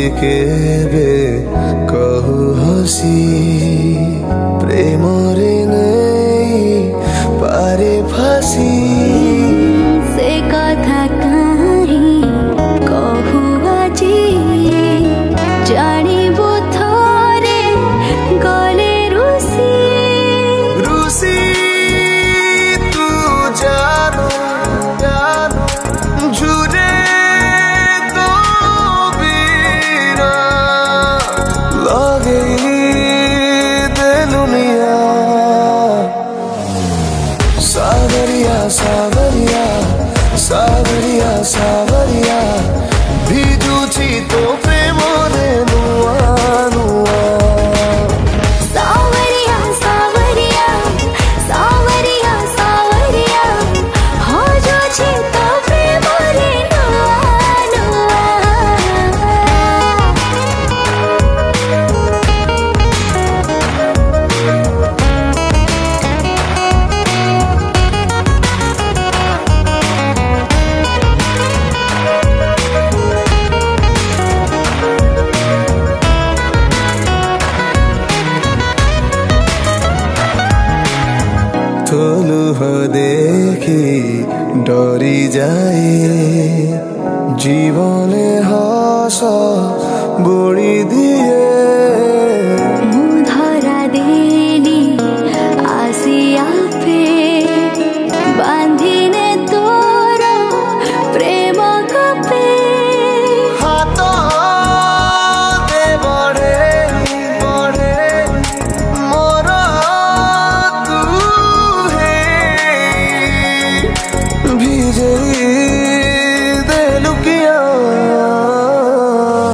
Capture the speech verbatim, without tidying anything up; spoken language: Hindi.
केबे कहू हसी प्रेम रे नहीं पारे फासी से कथा कहीं कहू आजी जानिबो थोरे गले रुसी रुसी तू जानो जानो झुरे तो बीरा लगे दिलुनिया सावरिया सावरिया सावरिया सावरिया भिजुची तो प्रेम रे नुआ नुआ सावरिया सावरिया सावरिया सावरिया हो जो छी तो प्रेम रे नुआ नुआ थोलुह देखी डरी जाए जीवने हस बुढ़ी